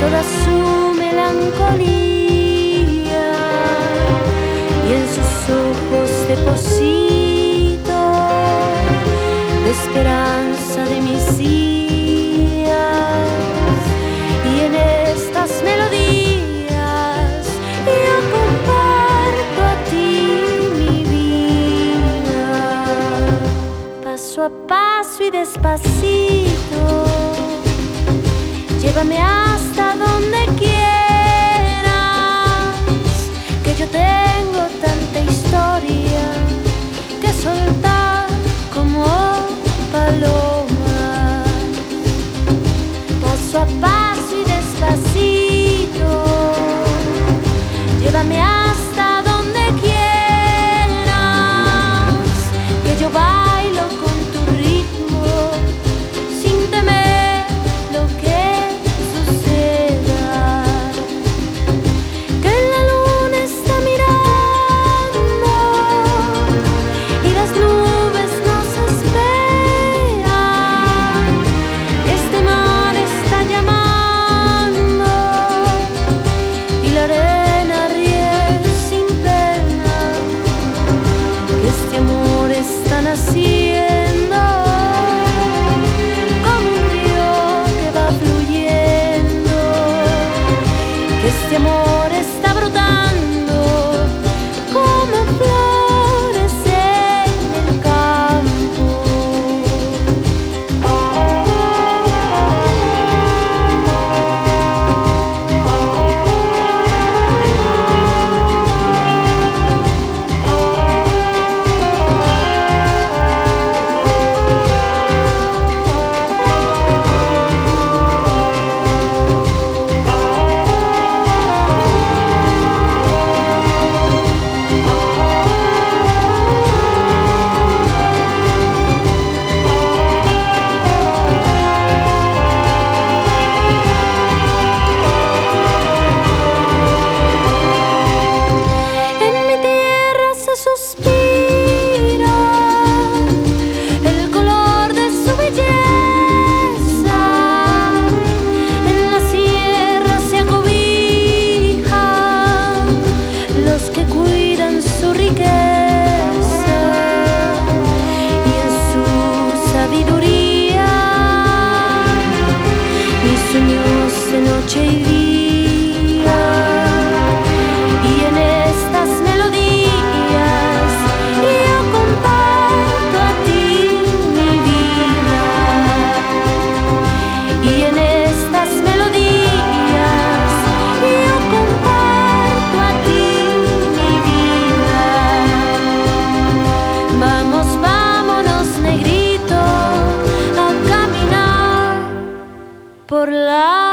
toda su melancolía, y en sus ojos deposito la esperanza de mis días. Y en estas melodías yo comparto a ti mi vida, paso a paso y despacito. Llévame hasta donde quieras, que yo tengo tanta historia que soltar como paloma. Paso a paso y despacito, llévame hasta donde quieras, que yo bailo con tu ritmo sin temer lo que suceda. Que la luna está mirando y las nubes nos esperan. Este mar está llamando y la arena ríe sin pena. Que este amor está naciendo como un río que va fluyendo. Que este amor está brotando como flores en el campo. En mi tierra se suspira el color de su belleza. En la sierra se acobijan los que cuidan su riqueza, y en su sabiduría mis sueños de noche y día. Y en estas melodías yo comparto a ti mi vida. Y en estas melodías yo comparto a ti mi vida. Vamos, vámonos, negrito, a caminar por la